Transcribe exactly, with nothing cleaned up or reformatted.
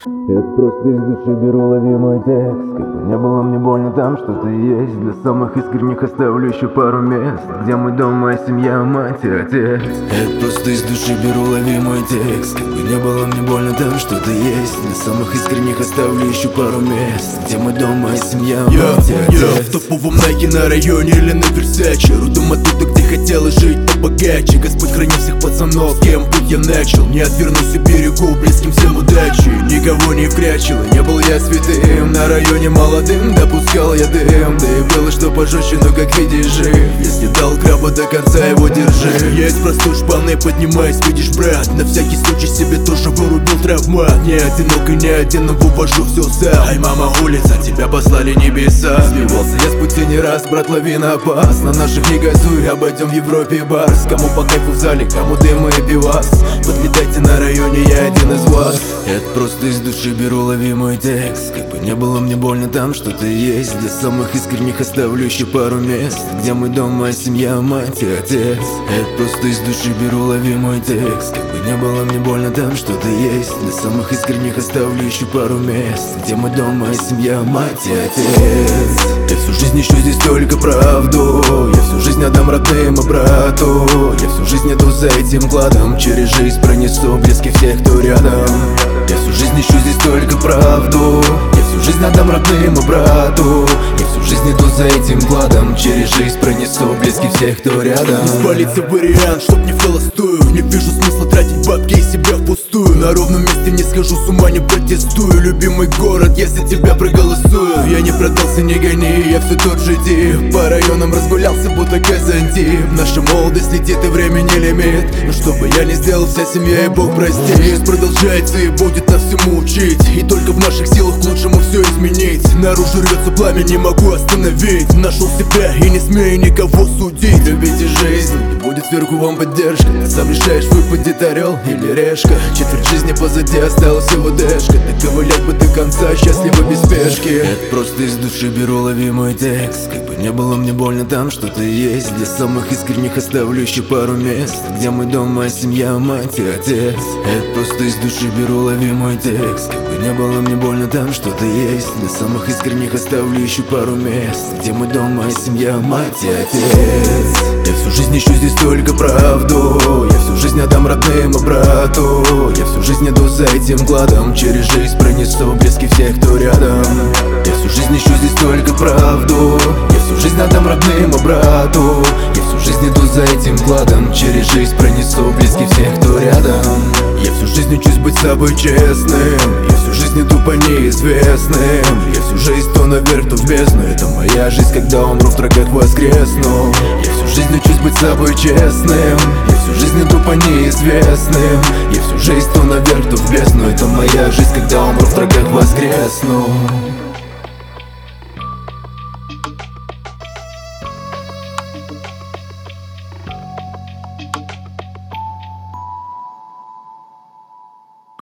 Я просто из души беру, лови мой текст. Как бы не было мне больно, там что-то есть. Для самых искренних оставлю еще пару мест, где мой дом, моя семья, мать и отец. Я просто из души беру, лови мой текст. Как бы не было мне больно, там что-то есть. Для самых искренних оставлю еще пару мест, где мой дом, моя семья, мать и отец. Я в топовом найке на районе или на Версаче. Родом оттуда, где хотела жить побогаче. Господь хранил всех пацанов, кем путь я начал. Не отвернусь и берегу, близким всем удачи. Никого не вкрячило, не был я святым. На районе молодым допускал я дым. Да и было что пожестче, но как видишь жив. Если дал краба, до конца его держи. Я из простой шпаны поднимаюсь, видишь, брат. На всякий случай себе тоже вырубил травмат. Не одинок и не один, но вывожу все сам. Ай, мама, улица, тебя послали небеса. Сбивался я с пути не раз, брат, лови на пас. На наших не газуй, обойдем в Европе барс. Кому по кайфу в зале, кому дым и пивас. Подлетайте на районе, я один из вас. Это просто из души беру, лови мой текст. Как бы не было мне больно, там что-то есть. Для самых искренних оставлю еще пару мест, где мой дом, моя семья, мать и отец. Это просто из души беру, лови мой текст. Как бы не было мне больно, там что-то есть. Для самых искренних оставлю еще пару мест, где мой дом, моя семья, мать и отец. Я всю жизнь ищу здесь только правду. Я всю жизнь отдам родным и брату. Я всю жизнь иду за этим кладом. Через жизнь пронесу близких всех, кто рядом. Я всю жизнь ищу здесь только правду. Я всю жизнь отдам родным и брату. Я всю жизнь иду за этим кладом. Через жизнь пронесу близких всех, кто рядом. Не спалится вариант, чтоб не в холостую. Не вижу смысла тратить бабки и себя впустую. На ровном месте не схожу с ума, не протестую. Любимый город, я за тебя проголосую. Я не продался, не гони, я все тот же тип. По районам разгулялся, будто Казантип. Наша молодость летит и время не лимит. Но что бы я ни сделал, вся семья и Бог простит. Жизнь продолжается и будет нас всему учить. И только в наших силах к лучшему все изменить. Наружу рвется пламя, не могу остановить. Нашел себя и не смею никого судить. Любите жизнь, и будет сверху вам поддержка. Сам решаешь, выпадет орел или решка. Четверть жизни позади, осталась всего дэшка. Доковылять бы до конца, счастливо без спешки. Это просто из души беру, лови мой текст. Как бы не было мне больно, там что-то есть. Для самых искренних оставлю еще пару мест, где мой дом, моя семья, мать и отец. Это просто из души беру, лови мой текст. Как бы не было мне больно, там что-то есть. Для самых искренних оставлю еще пару мест, где мой дом, моя семья, мать и отец. Я всю жизнь ищу здесь только правду. Я всю жизнь отдам родным и брату. Я всю жизнь иду за этим кладом. Через жизнь пронесу близких всех, кто рядом. Я всю жизнь ищу здесь только правду. Я всю жизнь отдам родным и брату. Я всю жизнь иду за этим кладом. Через жизнь пронесу близких всех, кто рядом. Я всю жизнь учусь быть собой честным. Я всю жизнь иду по неизвестным. Я всю жизнь то наверх, то в бездну. Это моя жизнь, когда умру в врагах воскресну. Я всю жизнь учусь быть собой честным. Я всю жизнь иду по неизвестным. Я всю жизнь то наверх, то в бездну. Это моя жизнь, когда умру в врагах воскресну.